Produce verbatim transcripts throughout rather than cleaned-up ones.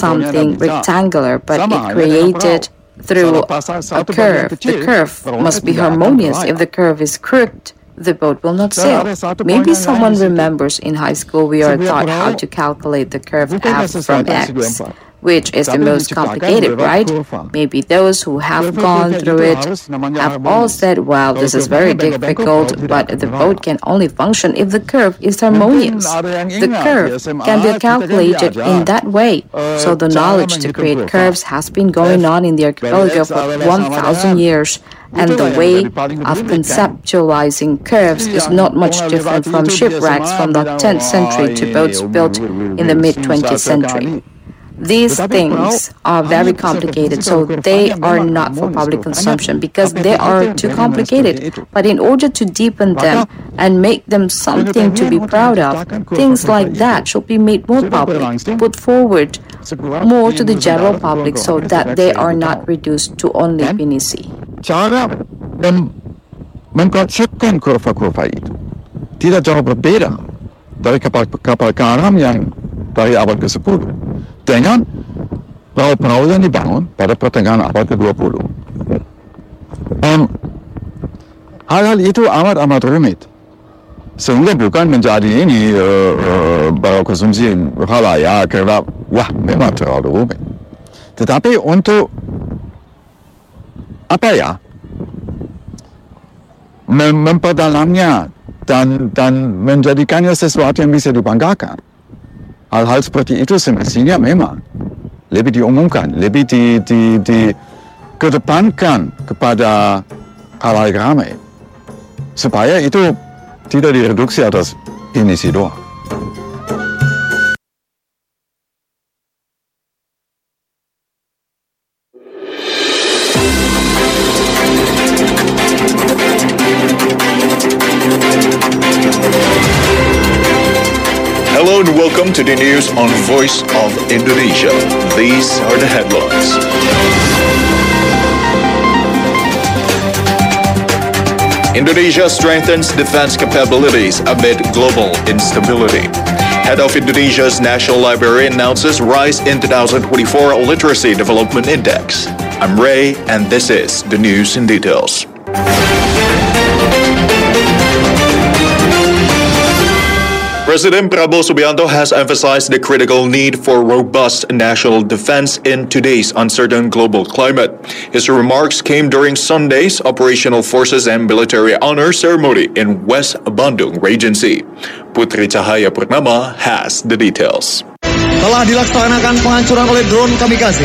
something rectangular, but it created through a curve. The curve must be harmonious. If the curve is crooked, the boat will not sail. Maybe someone remembers in high school we are taught how to calculate the curve f from x, which is the most complicated, right? Maybe those who have gone through it have all said, well, this is very difficult, but the boat can only function if the curve is harmonious. The curve can be calculated in that way. So the knowledge to create curves has been going on in the archipelago for one thousand years. And the way of conceptualizing curves is not much different from shipwrecks from the tenth century to boats built in the mid-twentieth century. These things are very complicated, so they are not for public consumption because they are too complicated. But in order to deepen them and make them something to be proud of, things like that should be made more public, put forward more to the general public so that they are not reduced to only pinisi. Cara mem- mengkonsepkan kurva-kurva itu tidak jauh berbeda dari kapal-kapal karam yang dari abad ke sepuluh dengan perahu-perahu yang dibangun pada pertengahan abad ke dua puluh. Um, hal-hal itu amat-amat rumit sehingga bukan menjadi ini uh, uh, baru konsumsi halayak kerana wah memang terlalu rumit, tetapi untuk apa ya mem- memperdalamnya dan dan menjadikannya sesuatu yang bisa dibanggakan. Hal-hal seperti itu semestinya memang lebih diumumkan, lebih di, di, di kedepankan kepada halayak ramai supaya itu tidak direduksi atas pinisi doang. Hello and welcome to the news on Voice of Indonesia. These are the headlines. Indonesia strengthens defense capabilities amid global instability. Head of Indonesia's National Library announces rise in twenty twenty-four Literacy Development Index. I'm Ray, and this is the news in details. President Prabowo Subianto has emphasized the critical need for robust national defense in today's uncertain global climate. His remarks came during Sunday's Operational Forces and Military Honor Ceremony in West Bandung Regency. Putri Cahaya Purnama has the details. Telah dilaksanakan penghancuran oleh drone kamikaze.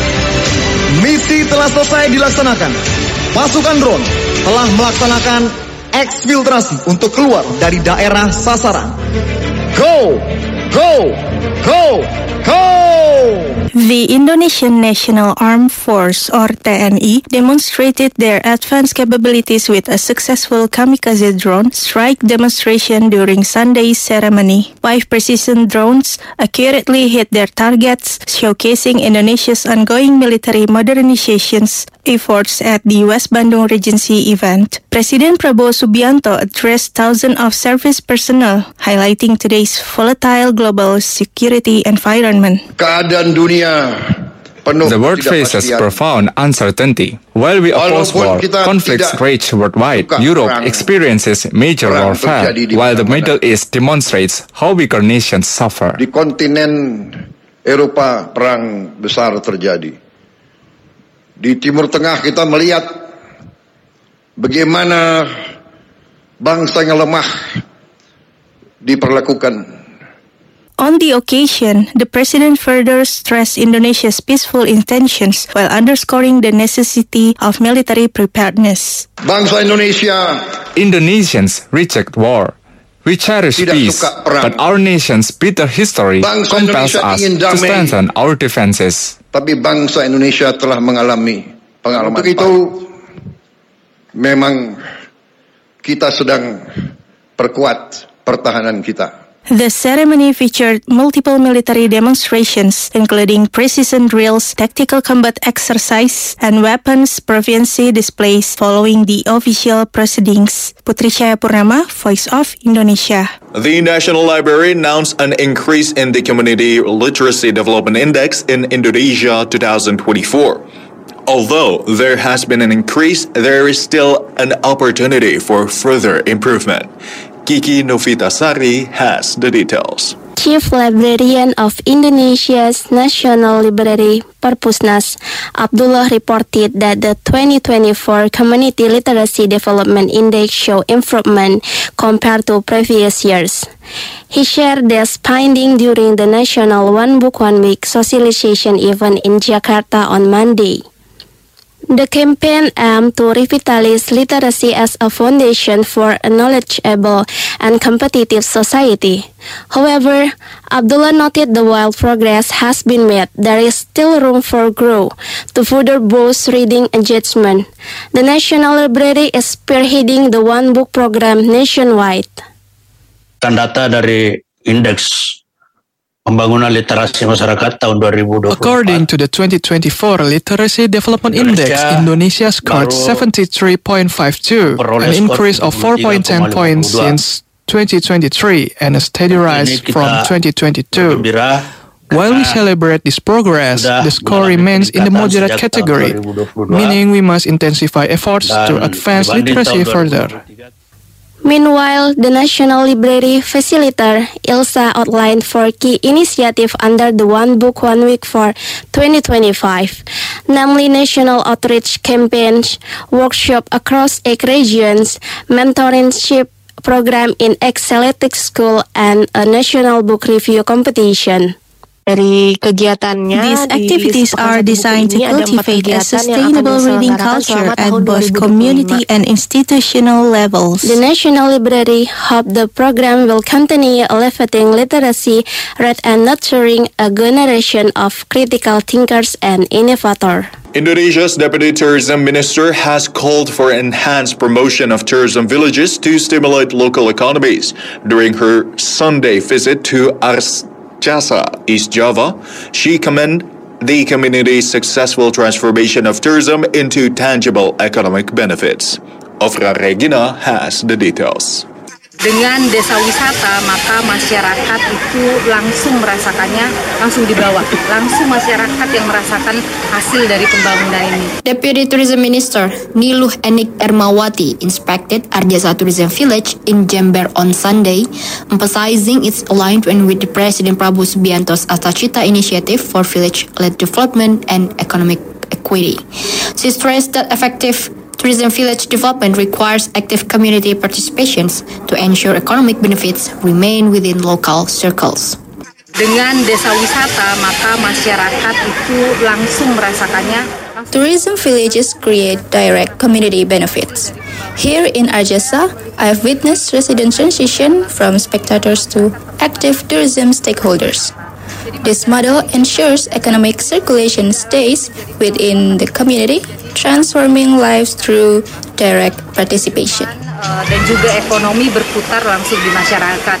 Misi telah selesai dilaksanakan. Pasukan drone telah melaksanakan eksfiltrasi untuk keluar dari daerah sasaran. Go! Go! Go! Go! The Indonesian National Armed Force or T N I demonstrated their advanced capabilities with a successful kamikaze drone strike demonstration during Sunday's ceremony. Five precision drones accurately hit their targets, showcasing Indonesia's ongoing military modernizations efforts at the West Bandung Regency event. President Prabowo Subianto addressed thousands of service personnel, highlighting today's volatile global security environment. Keadaan dunia penuh The world faces profound uncertainty. While we oppose war, conflicts rage worldwide. Europe experiences major warfare, while the Middle East demonstrates how weaker nations suffer. Di kontinen Eropa perang besar terjadi. Di Timur Tengah kita melihat bagaimana bangsa yang lemah diperlakukan. On the occasion, the president further stressed Indonesia's peaceful intentions while underscoring the necessity of military preparedness. Bangsa Indonesia Indonesians reject war. We cherish peace, but our nation's bitter history compels us to strengthen our defenses. Tapi bangsa Indonesia telah mengalami pengalaman. Untuk itu, memang kita sedang perkuat pertahanan kita. The ceremony featured multiple military demonstrations, including precision drills, tactical combat exercise, and weapons proficiency displays following the official proceedings. Putri Cahaya Purnama, Voice of Indonesia. The National Library announced an increase in the Community Literacy Development Index in Indonesia twenty twenty-four. Although there has been an increase, there is still an opportunity for further improvement. Kiki Novitasari has the details. Chief Librarian of Indonesia's National Library, Perpusnas, Abdullah reported that the twenty twenty-four Community Literacy Development Index showed improvement compared to previous years. He shared this finding during the National One Book One Week socialization event in Jakarta on Monday. The campaign aimed to revitalize literacy as a foundation for a knowledgeable and competitive society. However, Abdullah noted that while progress has been made, there is still room for growth to further boost reading engagement. The National Library is spearheading the One Book program nationwide. Data dari indeks Pembangunan Literasi Masyarakat tahun dua ribu dua puluh empat. According to the twenty twenty-four Literacy Development Index, Indonesia scored seventy-three point five two, an increase of four point one zero points since twenty twenty-three and a steady rise from twenty twenty-two. While we celebrate this progress, the score remains in the moderate category, meaning we must intensify efforts to advance literacy further. Meanwhile, the National Library Facilitator, Ilsa, outlined four key initiatives under the One Book One Week for twenty twenty-five, namely national outreach campaigns, workshop across eight regions, mentorship program in Excelletic School, and a national book review competition. These activities are designed to cultivate a sustainable reading culture at both community and institutional levels. The National Library hopes the program will continue elevating literacy rate and nurturing a generation of critical thinkers and innovators. Indonesia's Deputy Tourism Minister has called for enhanced promotion of tourism villages to stimulate local economies. During her Sunday visit to Ars Jasa, East Java, she commended the community's successful transformation of tourism into tangible economic benefits. Ofra Regina has the details. Dengan desa wisata, maka masyarakat itu langsung merasakannya, langsung di bawah, langsung masyarakat yang merasakan hasil dari pembangunan ini. Deputy Tourism Minister Niluh Enik Ermawati inspected Arjasa Tourism Village in Jember on Sunday, emphasizing its alignment with the President Prabowo Subianto's Astacita initiative for village-led development and economic equity. She stressed that effective tourism village development requires active community participations to ensure economic benefits remain within local circles. Dengan desa wisata, maka masyarakat itu langsung merasakannya. Tourism villages create direct community benefits. Here in Arjasa, I have witnessed resident transition from spectators to active tourism stakeholders. This model ensures economic circulation stays within the community, transforming lives through direct participation. Dan juga ekonomi berputar langsung di masyarakat.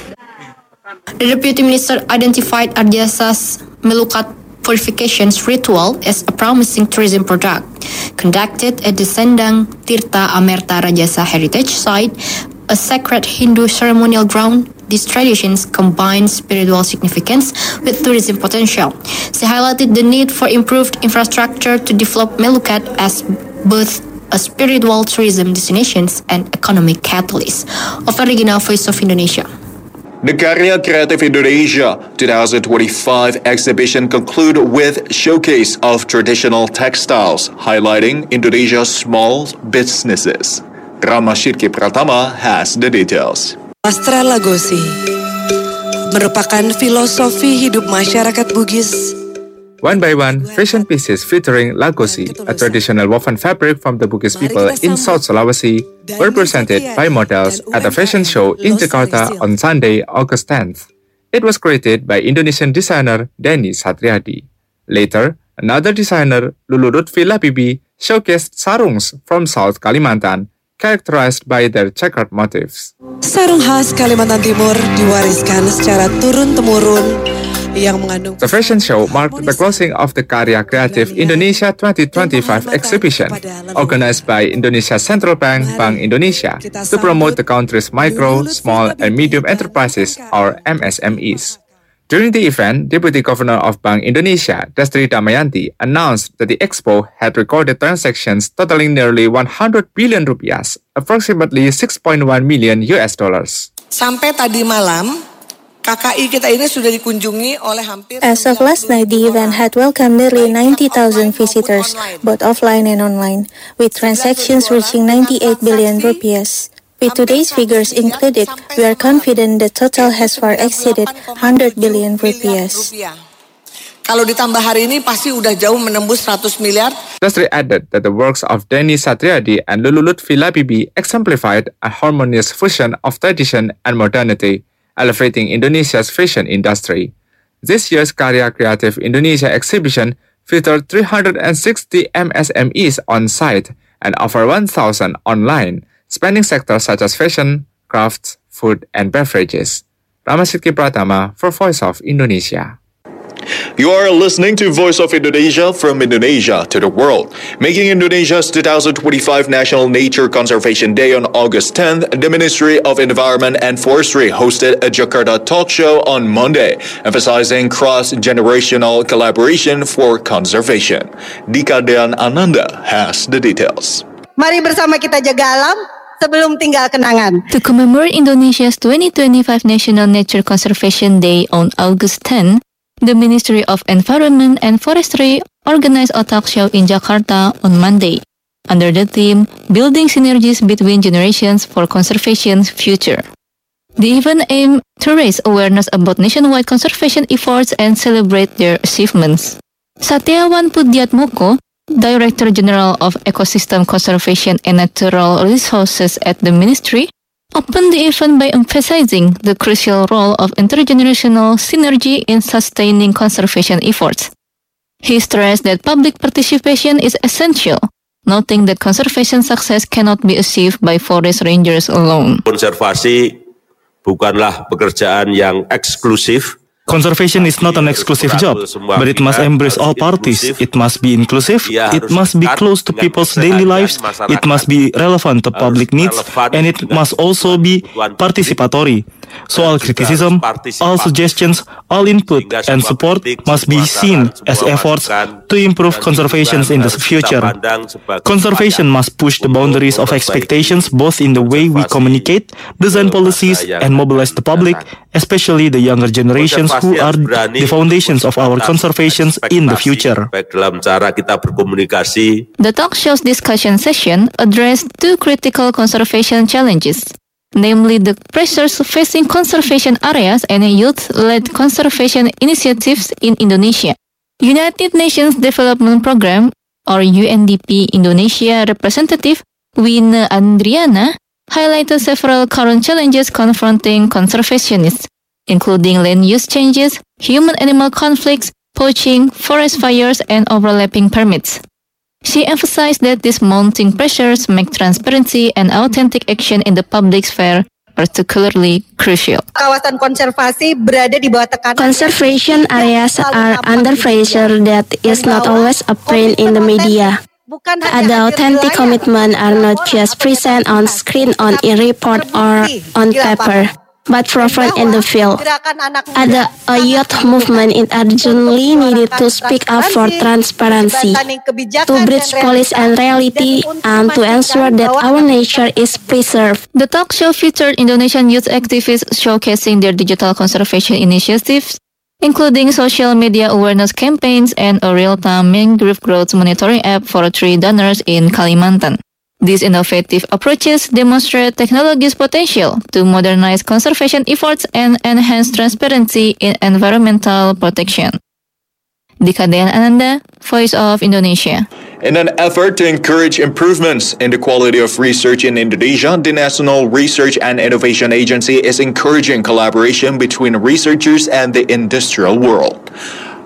The Deputy Minister identified Arjasa's Melukat purifications ritual as a promising tourism product. Conducted at the Sendang Tirta Amerta Rajasa Heritage Site, a sacred Hindu ceremonial ground, these traditions combine spiritual significance with tourism potential. She highlighted the need for improved infrastructure to develop Melukat as both a spiritual tourism destination and economic catalyst. Of Original Voice of Indonesia. The Karya Kreatif Indonesia twenty twenty-five exhibition concluded with showcase of traditional textiles, highlighting Indonesia's small businesses. Rama Shirki Pratama has the details. Sastra Lagosi merupakan filosofi hidup masyarakat Bugis. One by one, fashion pieces featuring Lagosi, a traditional woven fabric from the Bugis people in South Sulawesi, were presented by models at a fashion show in Jakarta on Sunday, August tenth. It was created by Indonesian designer Denny Satriadi. Later, another designer, Lulu Lutfi Labibi, showcased sarungs from South Kalimantan, characterized by their checkered motifs. Sarung khas Kalimantan Timur diwariskan secara turun-temurun yang mengandung. The fashion show marked the closing of the Karya Kreatif Indonesia twenty twenty-five exhibition, organized by Indonesia Central Bank, Bank Indonesia, to promote the country's micro, small, and medium enterprises, or M S M Es. During the event, Deputy Governor of Bank Indonesia, Destri Damayanti, announced that the expo had recorded transactions totaling nearly one hundred billion rupiah, approximately six point one million U S dollars. Sampai tadi malam, K K I kita ini sudah dikunjungi oleh hampir. As of last night, the event had welcomed nearly ninety thousand visitors, both offline and online, with transactions reaching ninety-eight billion rupiah. With today's figures included, we are confident the total has far exceeded one hundred billion rupiah. Kalau ditambah hari ini pasti udah jauh menembus seratus miliar. Destri added that the works of Denny Satriadi and Lulu Lutfi Labibi exemplified a harmonious fusion of tradition and modernity, elevating Indonesia's fashion industry. This year's Karya Kreatif Indonesia exhibition featured three hundred sixty M S M Es on site and over one thousand online, spanning sectors such as fashion, crafts, food, and beverages. Ramasidki Pratama for Voice of Indonesia. You are listening to Voice of Indonesia from Indonesia to the world. Making Indonesia's two thousand twenty-five National Nature Conservation Day on August tenth, the Ministry of Environment and Forestry hosted a Jakarta talk show on Monday, emphasizing cross-generational collaboration for conservation. Dika Dean Ananda has the details. Mari bersama kita jaga alam sebelum tinggal kenangan. To commemorate Indonesia's twenty twenty-five National Nature Conservation Day on August tenth, the Ministry of Environment and Forestry organized a talk show in Jakarta on Monday, under the theme Building Synergies Between Generations for Conservation's Future. The event aimed to raise awareness about nationwide conservation efforts and celebrate their achievements. Satyawan Pudyatmoko, Director General of Ecosystem Conservation and Natural Resources at the Ministry, opened the event by emphasizing the crucial role of intergenerational synergy in sustaining conservation efforts. He stressed that public participation is essential, noting that conservation success cannot be achieved by forest rangers alone. Konservasi bukanlah pekerjaan yang eksklusif. Conservation is not an exclusive job, but it must embrace all parties. It must be inclusive, it must be close to people's daily lives, it must be relevant to public needs, and it must also be participatory. So all criticism, all suggestions, all input and support must be seen as efforts to improve conservation in the future. Conservation must push the boundaries of expectations both in the way we communicate, design policies, and mobilize the public, especially the younger generations who are the foundations of our conservation in the future. The talk show's discussion session addressed two critical conservation challenges, namely the pressures facing conservation areas and youth-led conservation initiatives in Indonesia. United Nations Development Programme, or U N D P Indonesia representative Wina Andriana, highlighted several current challenges confronting conservationists, including land use changes, human-animal conflicts, poaching, forest fires, and overlapping permits. She emphasized that these mounting pressures make transparency and authentic action in the public sphere particularly crucial. Kawasan konservasi berada di bawah tekanan. Conservation areas are under pressure that is not always apparent in the media. The authentic commitment are not just present on screen, on a report, or on paper, but proven in the field. Ada a youth movement is urgently needed to speak up for transparency, to bridge policy and reality, and to ensure that our nature is preserved. The talk show featured Indonesian youth activists showcasing their digital conservation initiatives, including social media awareness campaigns and a real-time mangrove growth monitoring app for tree donors in Kalimantan. These innovative approaches demonstrate technology's potential to modernize conservation efforts and enhance transparency in environmental protection. Dika Dean Ananda, Voice of Indonesia. In an effort to encourage improvements in the quality of research in Indonesia, the National Research and Innovation Agency is encouraging collaboration between researchers and the industrial world.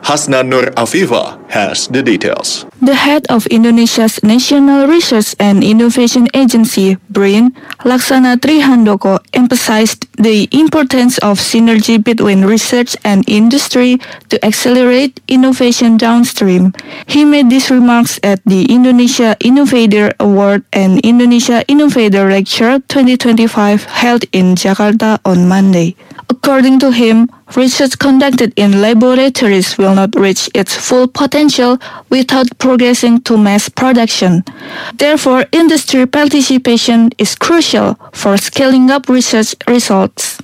Hasna Nur Afifa has the details. The head of Indonesia's National Research and Innovation Agency, BRIN, Laksana Trihandoko, emphasized the importance of synergy between research and industry to accelerate innovation downstream. He made these remarks at the Indonesia Innovator Award and Indonesia Innovator Lecture twenty twenty-five held in Jakarta on Monday. According to him, research conducted in laboratories will not reach its full potential without progressing to mass production. Therefore, industry participation is crucial for scaling up research results.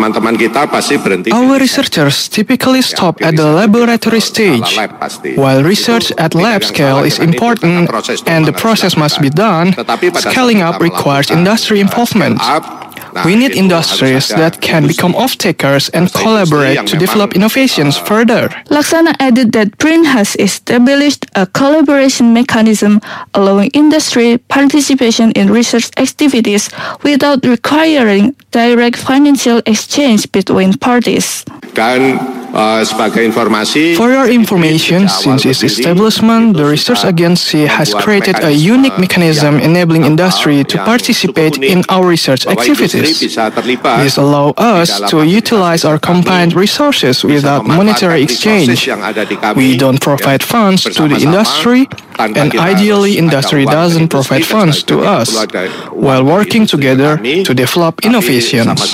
Our researchers typically stop at the laboratory stage. While research at lab scale is important and the process must be done, scaling up requires industry involvement. We need industries that can become off-takers and collaborate to develop innovations further. Laksana added that BRIN has established a collaboration mechanism allowing industry participation in research activities without requiring direct financial exchange between parties. For your information, since its establishment, the research agency has created a unique mechanism enabling industry to participate in our research activities. This allows us to utilize our combined resources without monetary exchange. We don't provide funds to the industry, and ideally industry doesn't provide funds to us, while working together to develop innovations.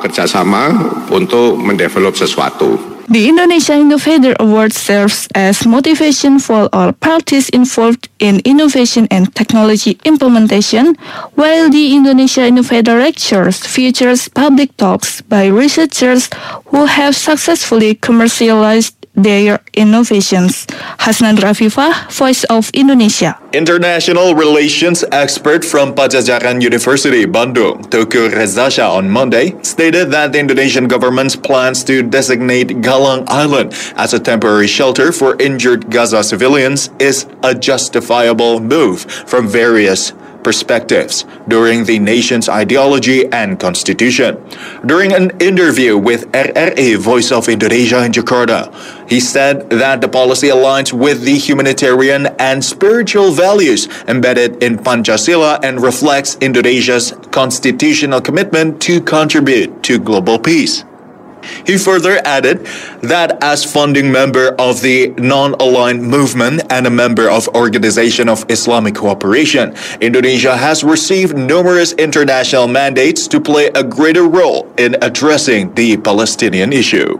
The Indonesia Innovator Award serves as motivation for all parties involved in innovation and technology implementation, while the Indonesia Innovator Lectures features public talks by researchers who have successfully commercialized their innovations. Hasna Nur Afifa, Voice of Indonesia. International relations expert from Padjadjaran University, Bandung, Teuku Reza Shah, on Monday stated that the Indonesian government's plans to designate Galang Island as a temporary shelter for injured Gaza civilians is a justifiable move from various perspectives during the nation's ideology and constitution. During an interview with R R A Voice of Indonesia in Jakarta, he said that the policy aligns with the humanitarian and spiritual values embedded in Pancasila and reflects Indonesia's constitutional commitment to contribute to global peace. He further added that as founding member of the Non-Aligned Movement and a member of Organization of Islamic Cooperation, Indonesia has received numerous international mandates to play a greater role in addressing the Palestinian issue.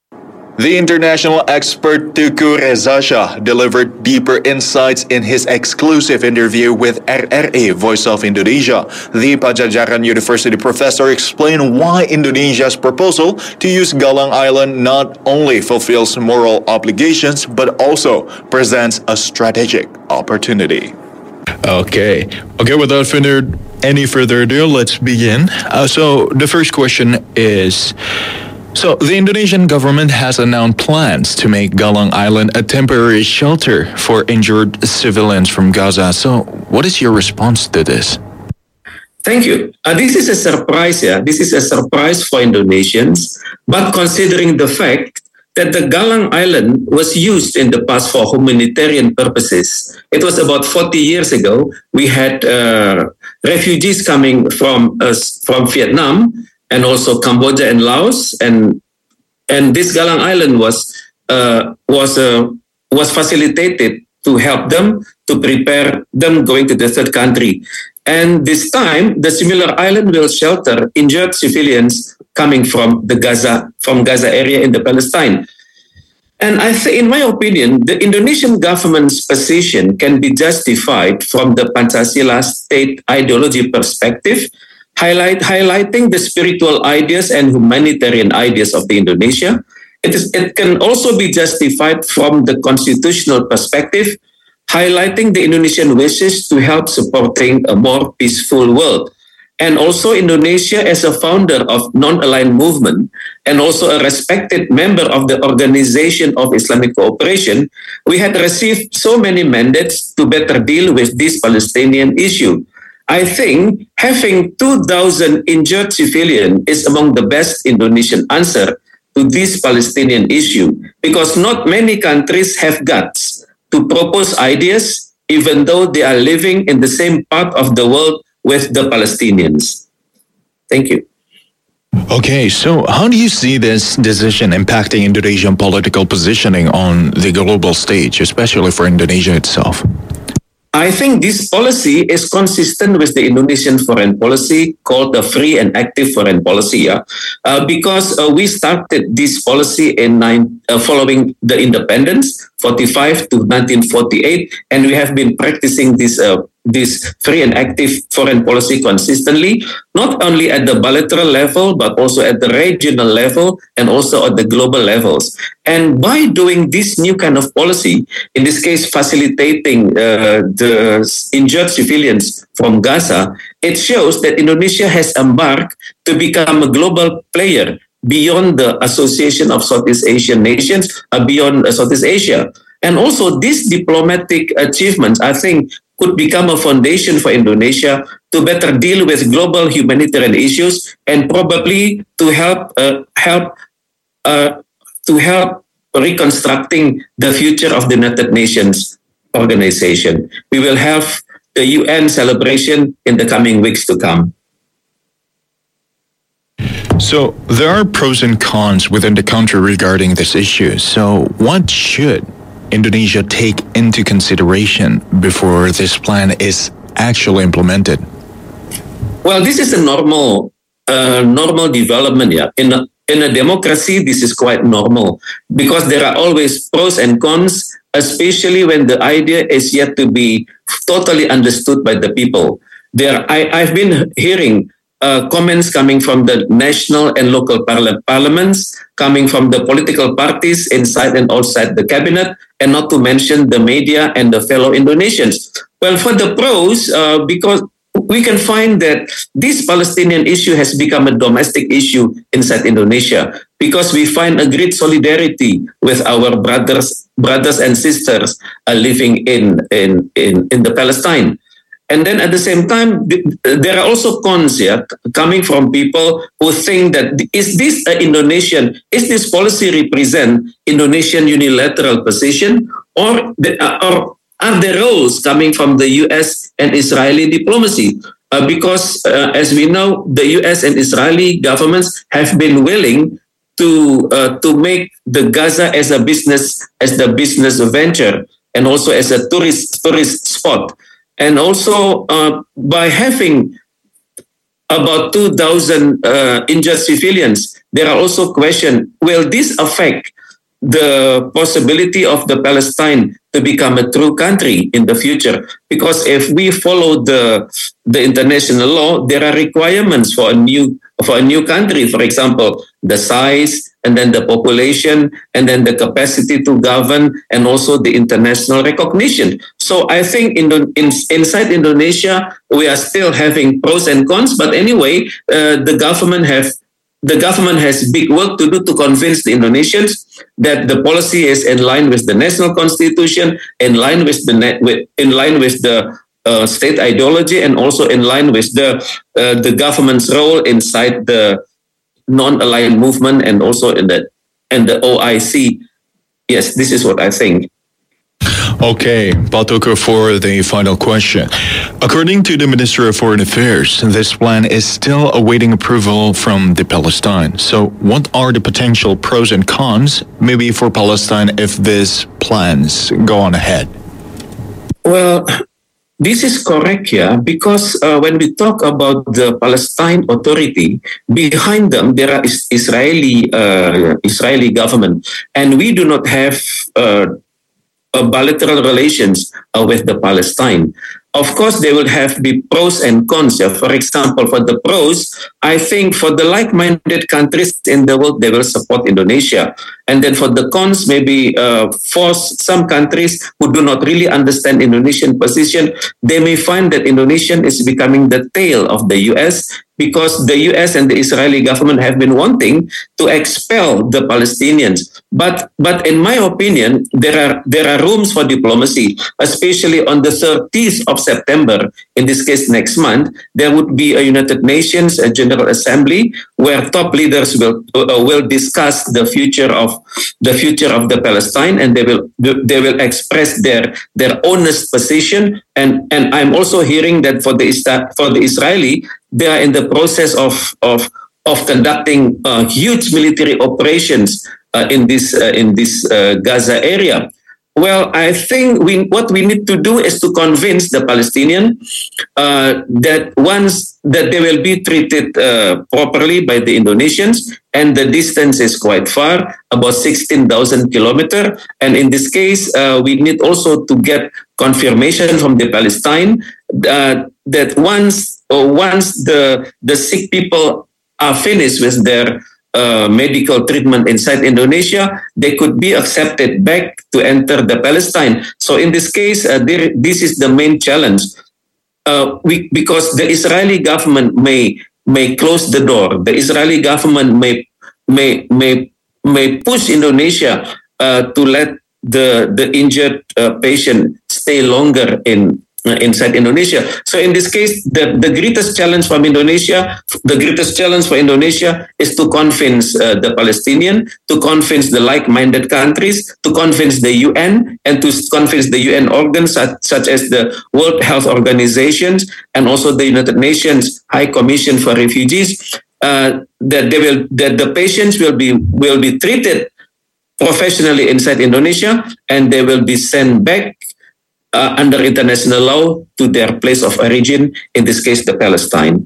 The international expert Teuku Reza Shah delivered deeper insights in his exclusive interview with R R A Voice of Indonesia. The Padjadjaran University professor explained why Indonesia's proposal to use Galang Island not only fulfills moral obligations but also presents a strategic opportunity. Okay. Okay, without further, any further ado, let's begin. Uh, so the first question is, So, the Indonesian government has announced plans to make Galang Island a temporary shelter for injured civilians from Gaza. So, what is your response to this? Thank you. Uh, this is a surprise, yeah. This is a surprise for Indonesians. But considering the fact that the Galang Island was used in the past for humanitarian purposes, it was about forty years ago. We had uh, refugees coming from uh, from Vietnam, and also Cambodia and Laos, and and this Galang Island was uh, was uh, was facilitated to help them to prepare them going to the third country. And this time, the similar island will shelter injured civilians coming from the Gaza from Gaza area in the Palestine. And I think, in my opinion, the Indonesian government's position can be justified from the Pancasila state ideology perspective, Highlight, highlighting the spiritual ideas and humanitarian ideas of the Indonesia. It, is, it can also be justified from the constitutional perspective, highlighting the Indonesian wishes to help supporting a more peaceful world. And also Indonesia as a founder of Non-Aligned Movement and also a respected member of the Organization of Islamic Cooperation, we had received so many mandates to better deal with this Palestinian issue. I think having two thousand injured civilians is among the best Indonesian answer to this Palestinian issue, because not many countries have guts to propose ideas, even though they are living in the same part of the world with the Palestinians. Thank you. Okay, so how do you see this decision impacting Indonesian political positioning on the global stage, especially for Indonesia itself? I think this policy is consistent with the Indonesian foreign policy called the free and active foreign policy, yeah? uh, because uh, we started this policy in nine, uh, following the independence, forty-five to nineteen forty-eight, and we have been practicing this uh, this free and active foreign policy consistently, not only at the bilateral level, but also at the regional level and also at the global levels. And by doing this new kind of policy, in this case, facilitating uh, the injured civilians from Gaza, it shows that Indonesia has embarked to become a global player beyond the Association of Southeast Asian Nations, uh, beyond uh, Southeast Asia. And also these diplomatic achievements, I think, could become a foundation for Indonesia to better deal with global humanitarian issues and probably to help uh, help uh, to help reconstructing the future of the United Nations organization. We will have the U N celebration in the coming weeks to come. So there are pros and cons within the country regarding this issue. So what should Indonesia take into consideration before this plan is actually implemented? Well, this is a normal, uh, normal development. Yeah, in a, in a democracy, this is quite normal because there are always pros and cons, especially when the idea is yet to be totally understood by the people. There, I, I've been hearing Uh, comments coming from the national and local parla- parliaments, coming from the political parties inside and outside the cabinet, and not to mention the media and the fellow Indonesians. Well, for the pros, uh, because we can find that this Palestinian issue has become a domestic issue inside Indonesia, because we find a great solidarity with our brothers, brothers and sisters uh, living in, in, in, in the Palestine. And then at the same time, there are also cons here coming from people who think that is this an Indonesian, is this policy represent Indonesian unilateral position, or, the, or are there roles coming from the U S and Israeli diplomacy? Uh, because uh, as we know, the U S and Israeli governments have been willing to uh, to make the Gaza as a business, as the business venture, and also as a tourist tourist spot. And also, uh, by having about two thousand uh, injured civilians, there are also questions, will this affect the possibility of the Palestine to become a true country in the future? Because if we follow the, the international law, there are requirements for a new for a new country. For example, the size, and then the population, and then the capacity to govern, and also the international recognition. So I think in, in, inside Indonesia, we are still having pros and cons. But anyway, uh, the government have the government has big work to do to convince the Indonesians that the policy is in line with the national constitution, in line with the net, with, in line with the uh, state ideology, and also in line with the uh, the government's role inside the non-aligned movement, and also in the and the O I C. Yes, this is what I think. Okay, Pak Teuku, for the final question. According to the Ministry of Foreign Affairs, this plan is still awaiting approval from the Palestine. So what are the potential pros and cons, maybe for Palestine, if these plans go on ahead? Well, this is correct, yeah, because uh, when we talk about the Palestine Authority, behind them there are is Israeli uh, Israeli government, and we do not have uh, a bilateral relations uh, with the Palestine. Of course, there will have be pros and cons. Yeah. For example, for the pros, I think for the like-minded countries in the world, they will support Indonesia. And then for the cons, maybe uh, for some countries who do not really understand Indonesian position, they may find that Indonesia is becoming the tail of the U S, because the U S and the Israeli government have been wanting to expel the Palestinians. But but in my opinion, there are there are rooms for diplomacy, especially on the thirtieth of September. In this case, next month, there would be a United Nations a General Assembly where top leaders will uh, will discuss the future of the future of the Palestine, and they will they will express their their honest position. And and I'm also hearing that for the for the Israeli, they are in the process of of of conducting uh, huge military operations uh, in this uh, in this uh, Gaza area. Well, I think we what we need to do is to convince the Palestinian uh, that once that they will be treated uh, properly by the Indonesians, and the distance is quite far, about sixteen thousand kilometers. And in this case, uh, we need also to get confirmation from the Palestine uh, that once uh, once the the sick people are finished with their Uh, medical treatment inside Indonesia, they could be accepted back to enter the Palestine. So in this case, uh, there, this is the main challenge. Uh, we, because the Israeli government may may close the door. The Israeli government may may may may push Indonesia uh, to let the the injured uh, patient stay longer in. Uh, inside Indonesia. So in this case, the, the greatest challenge from Indonesia, the greatest challenge for Indonesia is to convince uh, the Palestinian, to convince the like-minded countries, to convince the U N, and to convince the U N organs such, such as the World Health Organizations and also the United Nations High Commission for Refugees, uh, that they will that the patients will be will be treated professionally inside Indonesia, and they will be sent back Uh, under international law to their place of origin, in this case, the Palestine.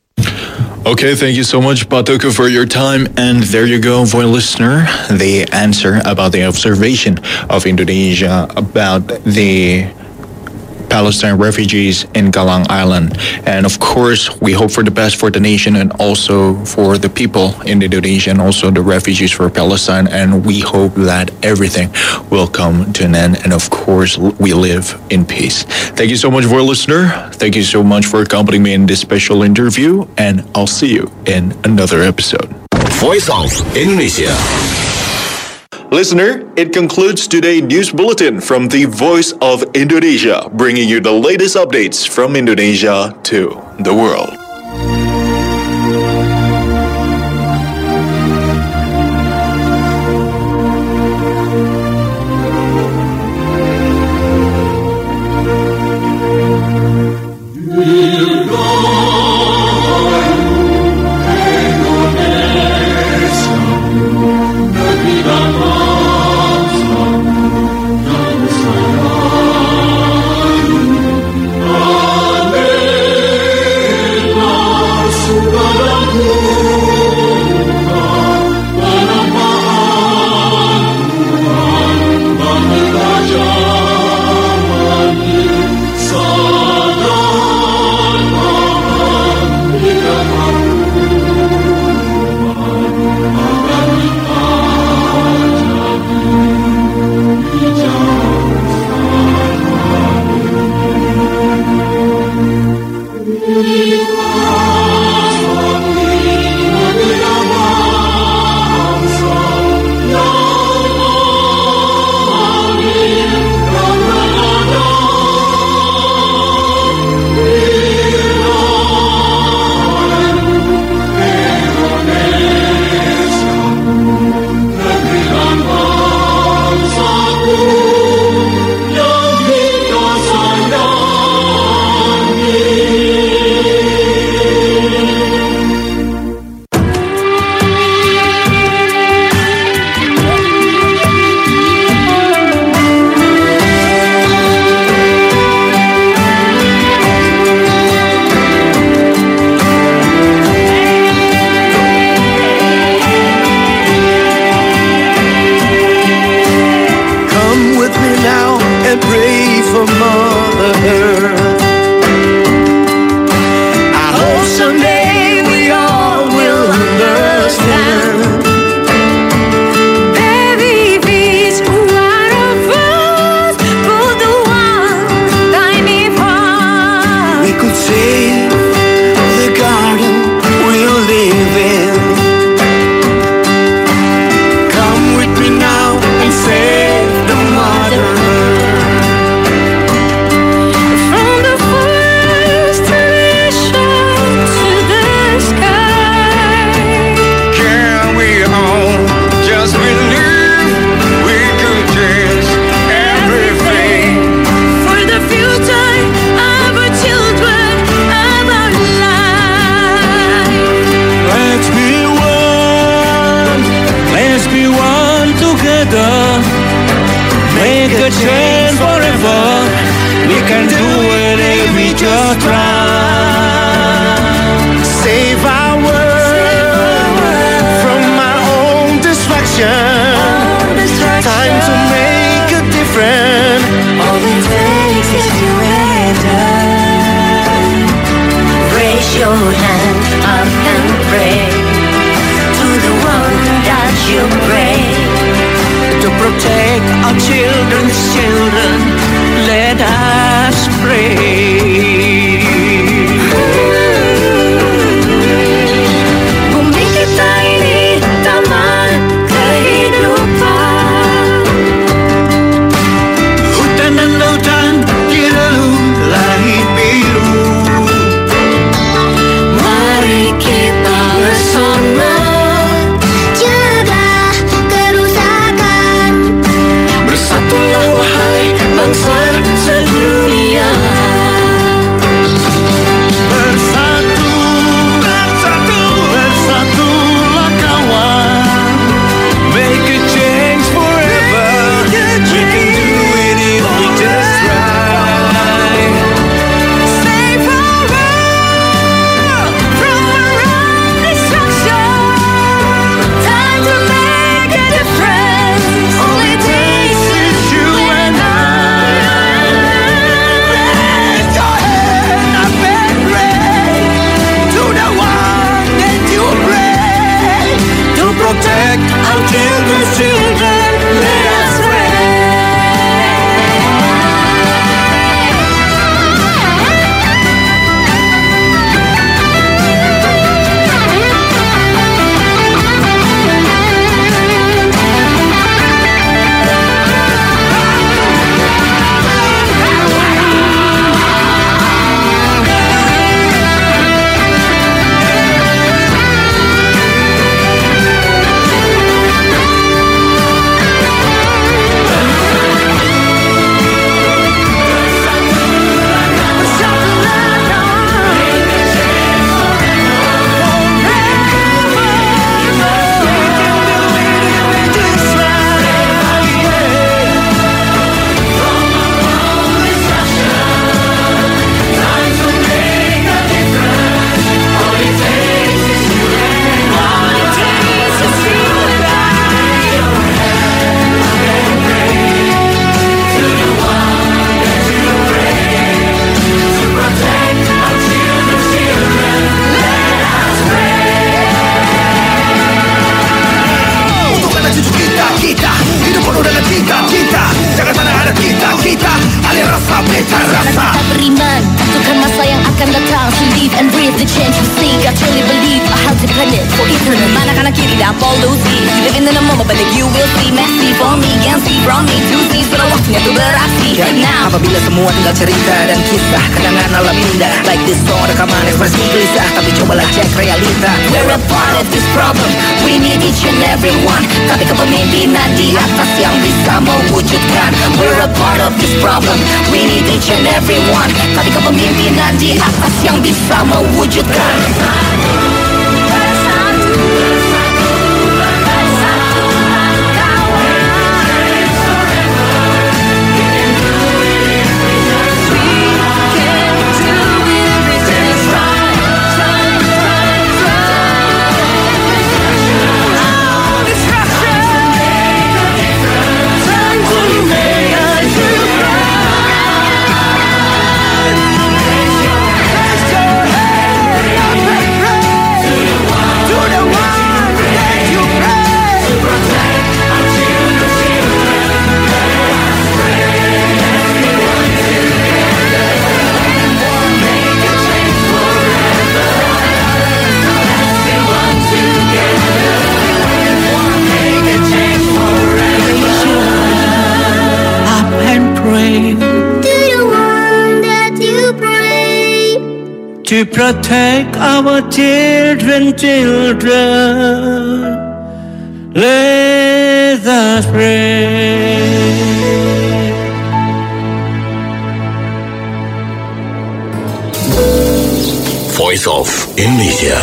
Okay, thank you so much, Pak Teguh, for your time. And there you go, for a listener, the answer about the observation of Indonesia about the Palestine refugees in Galang Island. And of course, we hope for the best for the nation and also for the people in Indonesia and also the refugees for Palestine. And we hope that everything will come to an end. And of course, we live in peace. Thank you so much for a listener. Thank you so much for accompanying me in this special interview. And I'll see you in another episode. Voice of Indonesia. Listener, it concludes today's news bulletin from the Voice of Indonesia, bringing you the latest updates from Indonesia to the world. children's children, let us pray. Bumi kita ini taman kehidupan, hutan dan lautan direlulai biru. Mari kita bersama jaga kerusakan, bersatulah wahai bangsa sedunia. Bersatu, bersatu, bersatulah kawan. Make a change forever. We can do it if we just try. Save our world from our own destruction. Time to make a difference. All it takes is you and I. Raise your hand up and pray to the one that you pray to protect our children's children. Let us pray. Untuk anak cucu kita, kita hidup penuh dengan cinta, cinta. Jangan mana ada kita, kita alih rasa, beta rasa. Kita beriman tentukan masa yang akan datang. To live and breathe the change we seek. I truly believe a healthy planet for eternal. Mana kanan kiri dan polusi. Living in the moment but you will see. Messy for me, can see from me to see. Sudah waktunya tuh beraksi. Right now Apabila semua tinggal cerita dan kisah kenangan alam indah. Like this song rekaman ekspresi gelisah, tapi cobalah cek realita. We're a part of this problem. We need each and every one. Tapi kepemimpinan di atas yang bisa mewujudkan. We're a part of this problem. We need each and every one. Tapi kepemimpinan di atas yang bisa mewujudkan. To protect our children, children, let us pray. Voice of Indonesia.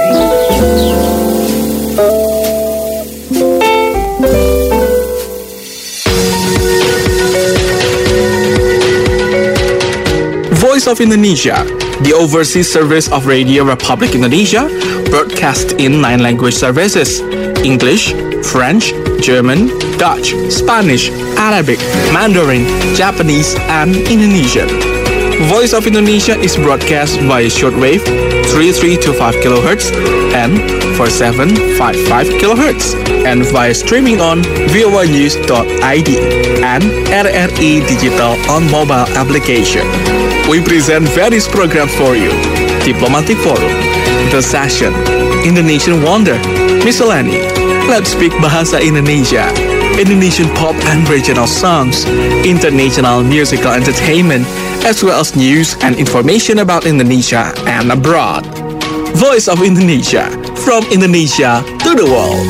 Voice of Indonesia, the overseas service of Radio Republic Indonesia, broadcast in nine language services: English, French, German, Dutch, Spanish, Arabic, Mandarin, Japanese, and Indonesian. Voice of Indonesia is broadcast via shortwave three three two five kilohertz and four seven five five kilohertz. and via streaming on v o a news dot i d and R R I Digital on mobile application. We present various programs for you. Diplomatic Forum, The Session, Indonesian Wonder, Miscellany, Let's Speak Bahasa Indonesia, Indonesian pop and regional songs, international musical entertainment, as well as news and information about Indonesia and abroad. Voice of Indonesia, from Indonesia to the world.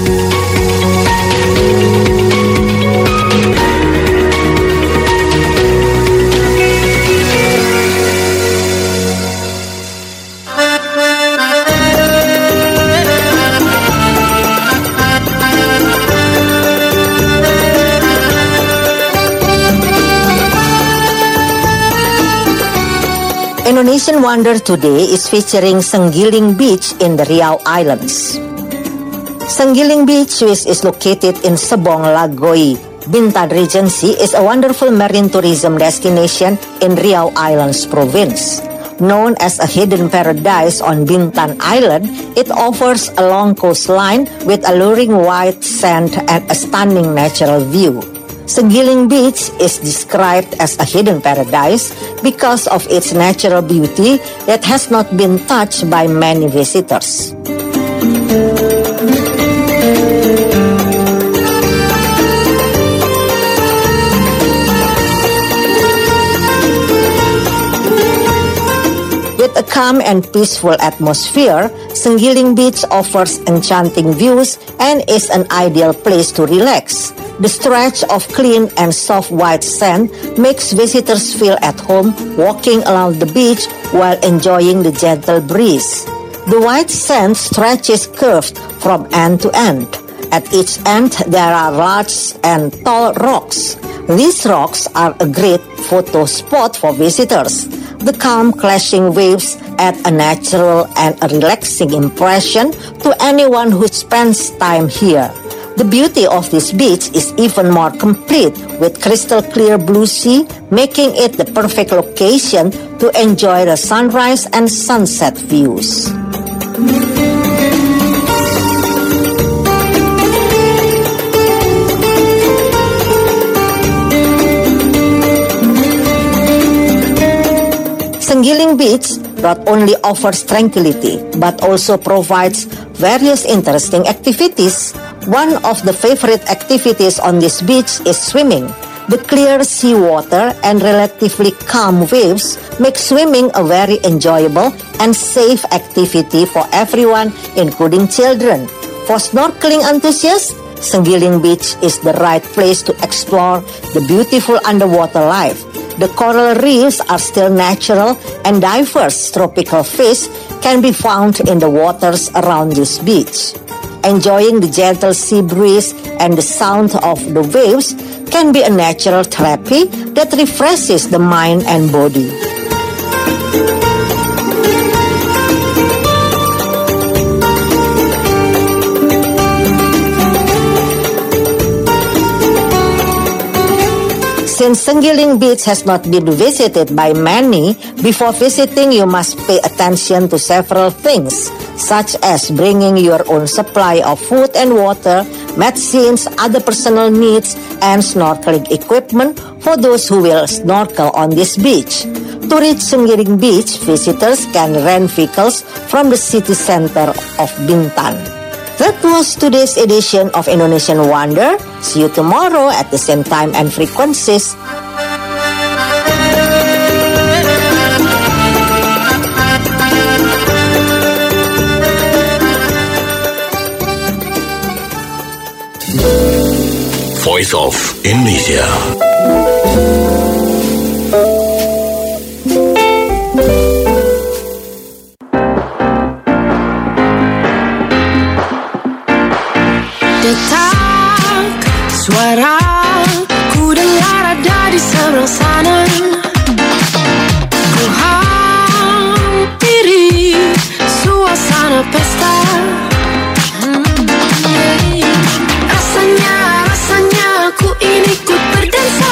Indonesian Wonder today is featuring Senggiling Beach in the Riau Islands. Senggiling Beach, which is located in Sebong Lagoi, Bintan Regency, is a wonderful marine tourism destination in Riau Islands province. Known as a hidden paradise on Bintan Island, it offers a long coastline with alluring white sand and a stunning natural view. Senggiling Beach is described as a hidden paradise because of its natural beauty that has not been touched by many visitors. With a calm and peaceful atmosphere, Senggiling Beach offers enchanting views and is an ideal place to relax. The stretch of clean and soft white sand makes visitors feel at home walking along the beach while enjoying the gentle breeze. The white sand stretches curved from end to end. At each end, there are large and tall rocks. These rocks are a great photo spot for visitors. The calm clashing waves add a natural and a relaxing impression to anyone who spends time here. The beauty of this beach is even more complete with crystal clear blue sea, making it the perfect location to enjoy the sunrise and sunset views. Senggiling Beach not only offers tranquility but also provides various interesting activities. One of the favorite activities on this beach is swimming. The clear seawater and relatively calm waves make swimming a very enjoyable and safe activity for everyone, including children. For snorkeling enthusiasts, Senggiling Beach is the right place to explore the beautiful underwater life. The coral reefs are still natural and diverse tropical fish can be found in the waters around this beach. Enjoying the gentle sea breeze and the sound of the waves can be a natural therapy that refreshes the mind and body. Since Senggiling Beach has not been visited by many, before visiting you must pay attention to several things, such as bringing your own supply of food and water, medicines, other personal needs, and snorkeling equipment for those who will snorkel on this beach. To reach Senggiling Beach, visitors can rent vehicles from the city center of Bintan. That was today's edition of Indonesian Wonder. See you tomorrow at the same time and frequencies. Voice of Indonesia. Detak suara ku dengar ada di seberang sana. Ku hampiri suasana pesta. Hmm, rasanya, rasanya ku ini ku berdansa.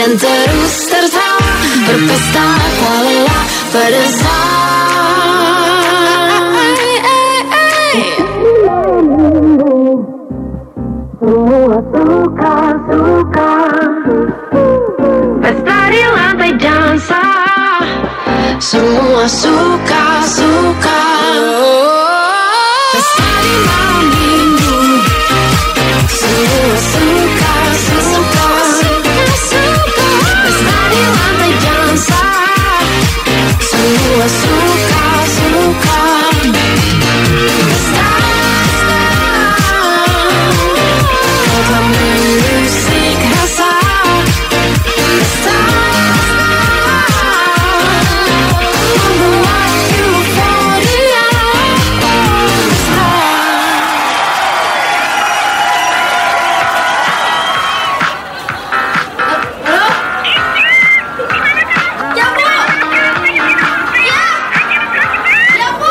dan terus tertawa, berpesta tak lelah pada saat semua suka-suka, pesta di lantai dansa, semua suka-suka, pesta di malam minggu, semua suka-suka, pesta di lantai dansa, semua suka-suka, pesta dalam musik rasa, pesta membuat euforia, pesta. Ya Bu, ya, ya Bu,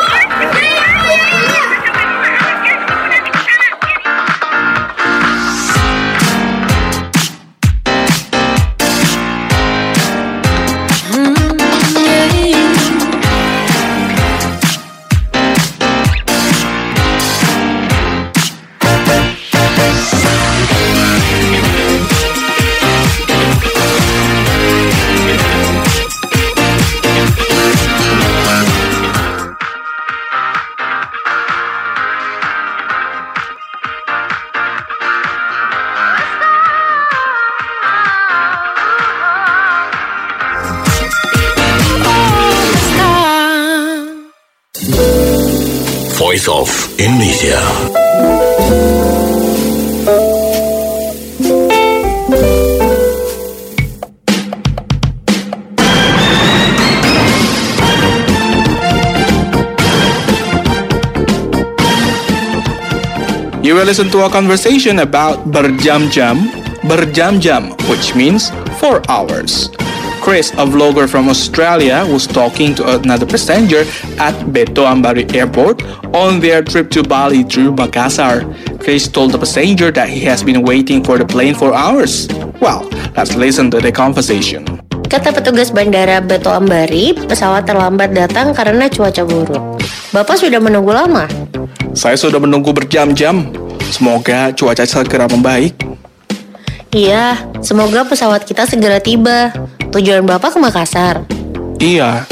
Voice of Indonesia. You will listen to a conversation about berjam-jam, berjam-jam, which means four hours. Chris, a vlogger from Australia, was talking to another passenger at Beto Ambari Airport on their trip to Bali through Makassar. Chris told the passenger that he has been waiting for the plane for hours. Well, let's listen to the conversation. Kata petugas bandara Beto Ambari, pesawat terlambat datang karena cuaca buruk. Bapak sudah menunggu lama? Saya sudah menunggu berjam-jam. Semoga cuaca segera membaik. Iya, semoga pesawat kita segera tiba. Tujuan Bapak ke Makassar? Iya.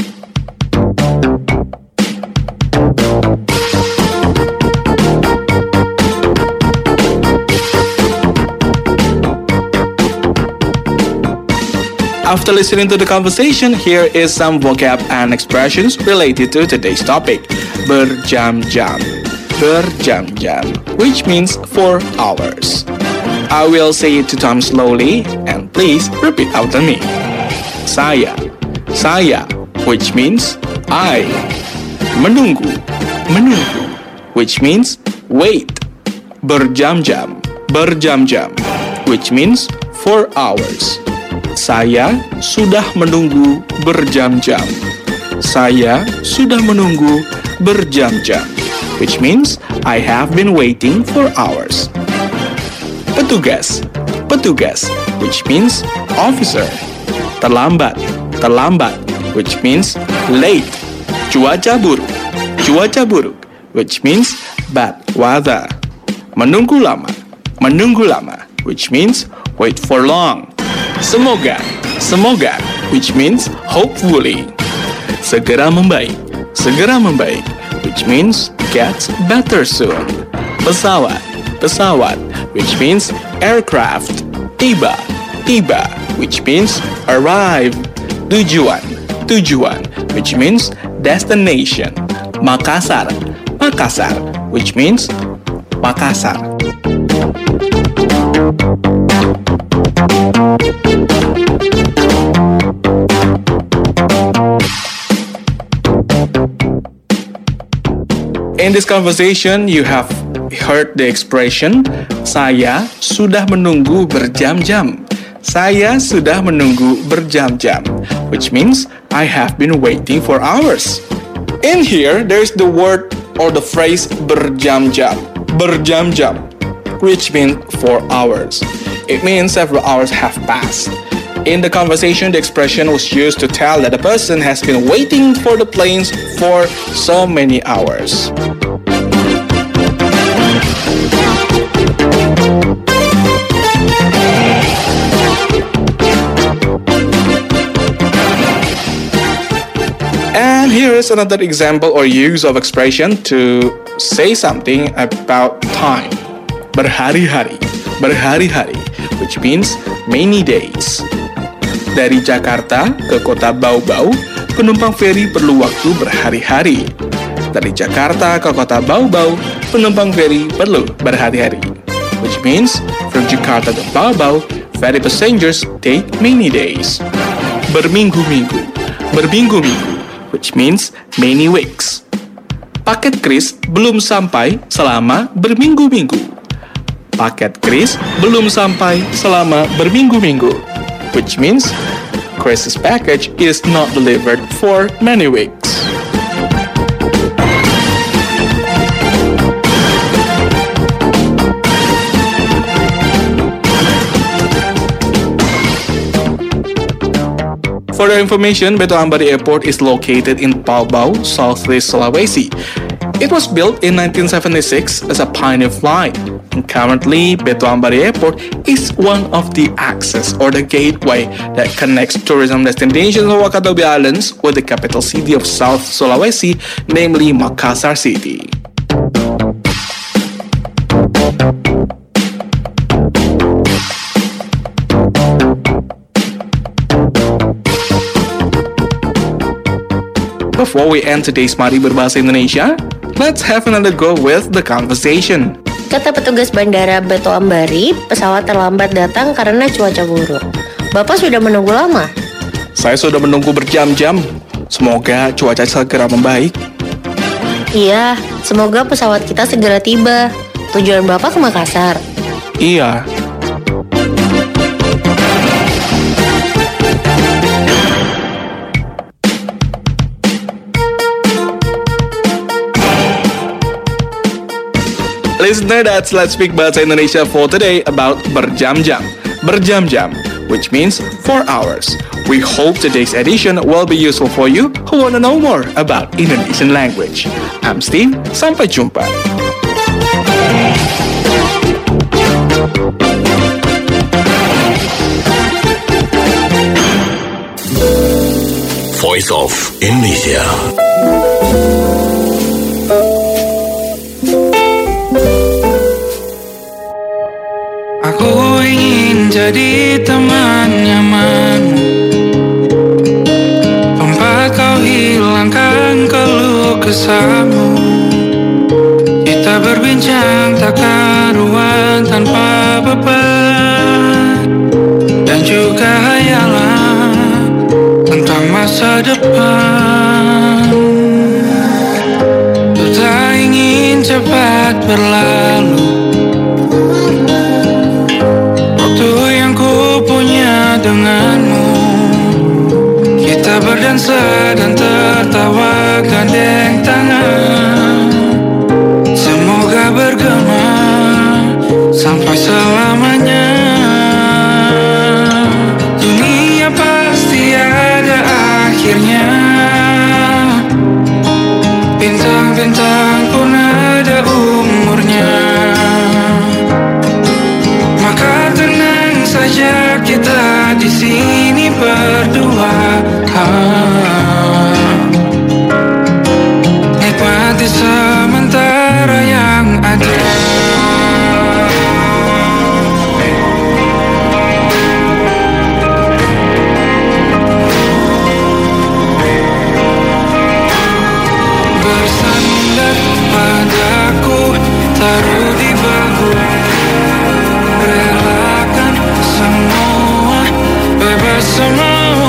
After listening to the conversation, here is some vocab and expressions related to today's topic. Berjam-jam. Berjam-jam, which means four hours. I will say it two times slowly, and please repeat after me. Saya, saya, which means I. Menunggu, menunggu, which means wait. Berjam-jam, berjam-jam, which means four hours. Saya sudah menunggu berjam-jam. Saya sudah menunggu berjam-jam, which means I have been waiting for hours. Petugas, petugas, which means officer. Terlambat, terlambat, which means late. Cuaca buruk, cuaca buruk, which means bad weather. Menunggu lama, menunggu lama, which means wait for long. Semoga, semoga, which means hopefully. Segera membaik, segera membaik, which means gets better soon. Pesawat, pesawat, which means aircraft. Tiba, tiba, which means arrive. Tujuan, tujuan, which means destination. Makassar, Makassar, which means Makassar. In this conversation, you have heard the expression, saya sudah menunggu berjam-jam. Saya sudah menunggu berjam-jam, which means I have been waiting for hours. In here, there is the word or the phrase berjam-jam, berjam-jam, which means four hours. It means several hours have passed. In the conversation, the expression was used to tell that a person has been waiting for the planes for so many hours. And here is another example or use of expression to say something about time. Berhari-hari, berhari-hari, which means many days. Dari Jakarta ke kota Bau-Bau, penumpang feri perlu waktu berhari-hari. Dari Jakarta ke kota Bau-Bau, penumpang feri perlu berhari-hari. Which means, from Jakarta to Bau-Bau, ferry passengers take many days. Berminggu-minggu, berminggu-minggu, which means many weeks. Paket kris belum sampai selama berminggu-minggu. Paket kris belum sampai selama berminggu-minggu, which means Chris's package is not delivered for many weeks. For your information, Beto Ambari Airport is located in Bau-Bau, Southwest Sulawesi. It was built in nineteen seventy-six as a pioneer flight, and currently Beto Ambari Airport is one of the access or the gateway that connects tourism destinations of Wakatobi Islands with the capital city of South Sulawesi, namely Makassar City. Before we end today's Mari Berbahasa Indonesia, let's have another go with the conversation. Kata petugas bandara Beto Ambari, pesawat terlambat datang karena cuaca buruk. Bapak sudah menunggu lama? Saya sudah menunggu berjam-jam. Semoga cuaca segera membaik. Iya, semoga pesawat kita segera tiba. Tujuan Bapak ke Makassar? Iya. Listener, that's Let's Speak Bahasa Indonesia for today about berjam-jam. Berjam-jam, which means four hours. We hope today's edition will be useful for you who want to know more about Indonesian language. I'm Steve, sampai jumpa. Voice of Indonesia. Aku ingin jadi teman nyamanmu, tempat kau hilangkan keluh kesahmu. Kita berbincang tak karuan tanpa beban, dan juga hayalan tentang masa depan. Ku tak ingin cepat berlalu, denganmu. Kita berdansa dan tertawa gandeng tangan. Semoga bergema sampai selamanya. Dunia pasti ada akhirnya. Bintang-bintang pun ada umurnya. Maka tenang saja, kita di sini berdua. Nikmati sementara yang ada. Bersandar padaku, taruh di bahu. Relakan semua, bebas semua.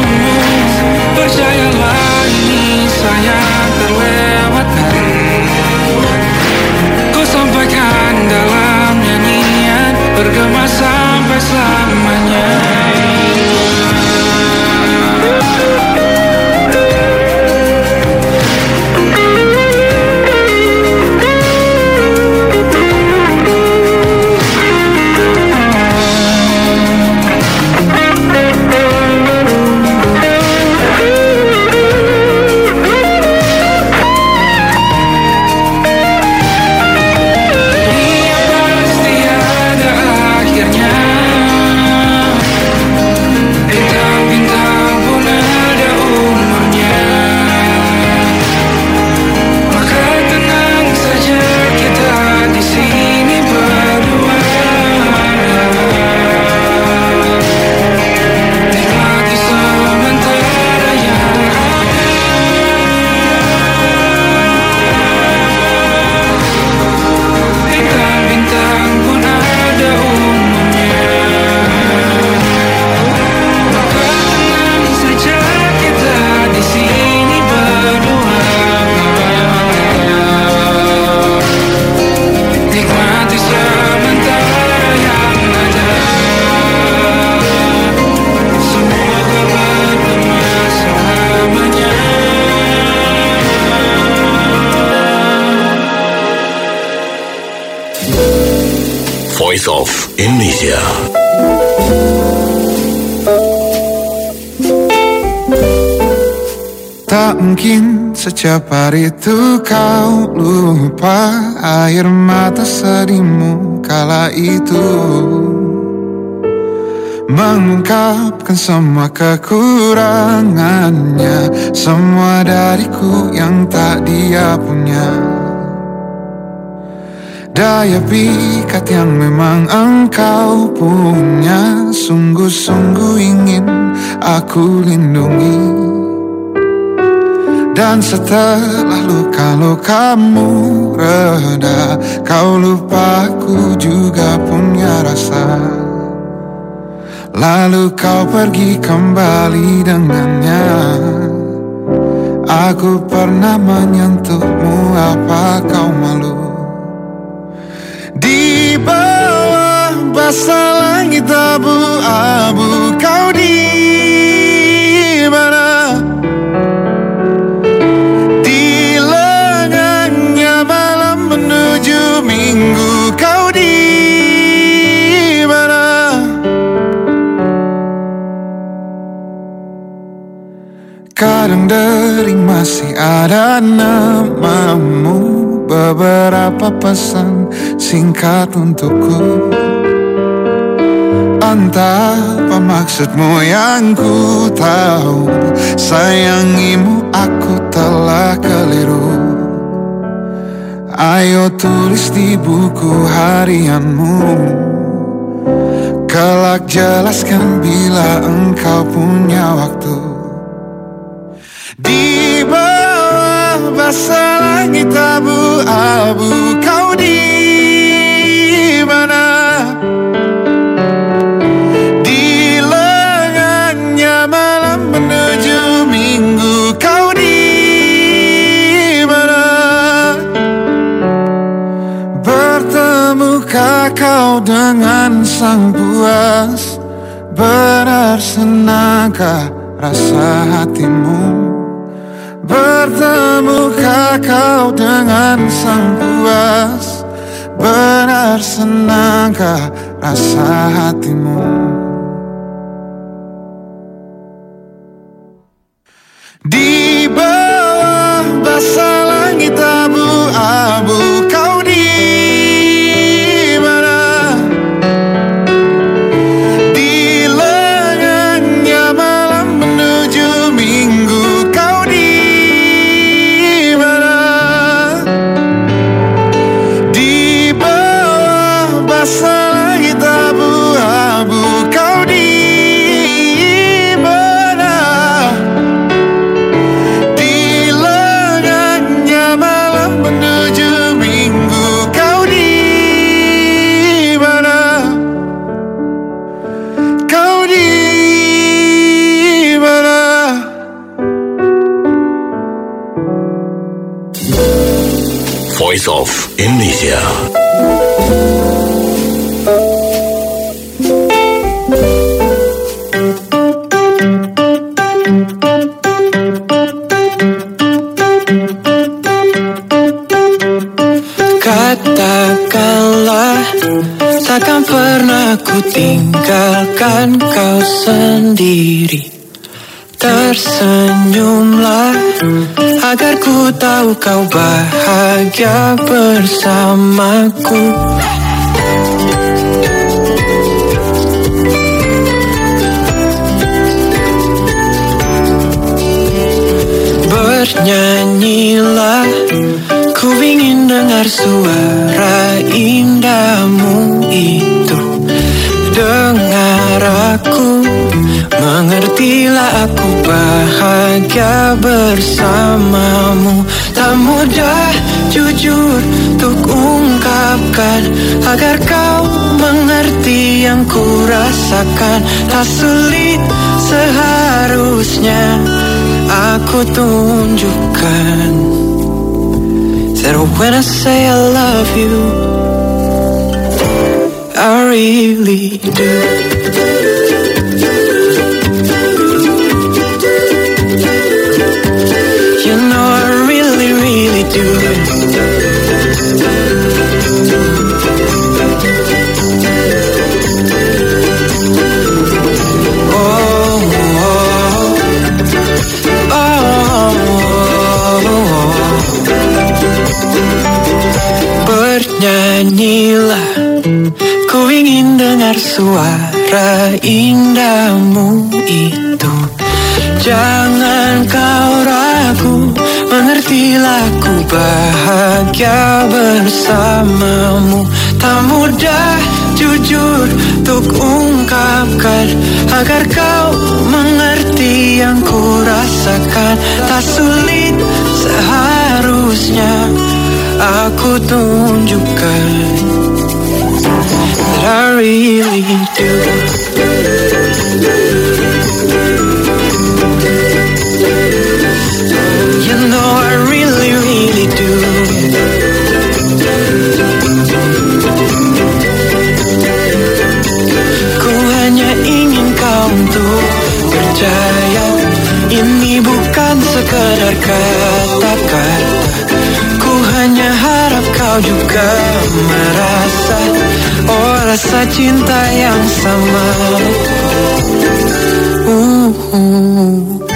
Voice of Indonesia. Tak mungkin secepat itu kau lupa air mata sedihmu kala itu, mengungkapkan semua kekurangannya, semua dariku yang tak dia punya. Daya pikat yang memang engkau punya, sungguh-sungguh ingin aku lindungi. Dan setelah luka-lukamu reda, kau lupa aku juga punya rasa. Lalu kau pergi kembali dengannya. Aku pernah menyentuhmu, apa kau malu? Di bawah basah langit abu-abu, kau di mana? Di lengannya malam menuju minggu, kau di mana? Kadang dering masih ada namamu, beberapa pesan singkat untukku. Entah apa maksudmu yang ku tahu, sayangimu aku telah keliru. Ayo tulis di buku harianmu, kelak jelaskan bila engkau punya waktu. Di bawah basah langit abu-abu, kau di mana? Di lengannya malam menuju minggu, kau di mana? Bertemukah kau dengan sang puas? Benar senangkah rasa hatimu? Bertemukah kau dengan sang puas? Benar senangkah rasa hatimu? Di bawah basah langit abu-abu, kau di mana? Di lengannya malam menuju minggu, kau di langit abu-abu, kau di mana? Di lengannya malam menuju minggu, kau di mana? Kau di mana? Voice of Indonesia. Katakanlah takkan pernah ku tinggalkan kau sendiri. Tersenyumlah agar ku tahu kau bahagia bersamaku. Bernyanyilah, ku ingin dengar suara indahmu itu. Dengar aku, mengertilah aku bahagia bersamamu. Tak mudah jujur untuk ungkapkan, agar kau mengerti yang ku rasakan. Tak sulit seharusnya aku tunjukkan that when I say I love you, I really do. You know I really, really do. Nyanyilah, ku ingin dengar suara indahmu itu. Jangan kau ragu, mengertilah ku bahagia bersamamu. Tak mudah jujur untuk ungkapkan, agar kau mengerti yang ku rasakan. Tak sulit seharusnya aku tunjukkan that I really do. You know I really, really do. Ku hanya ingin kau untuk percaya, ini bukan sekedar kata-kata. Ku hanya harap kau juga merasa, oh rasa cinta yang sama. uh, uh.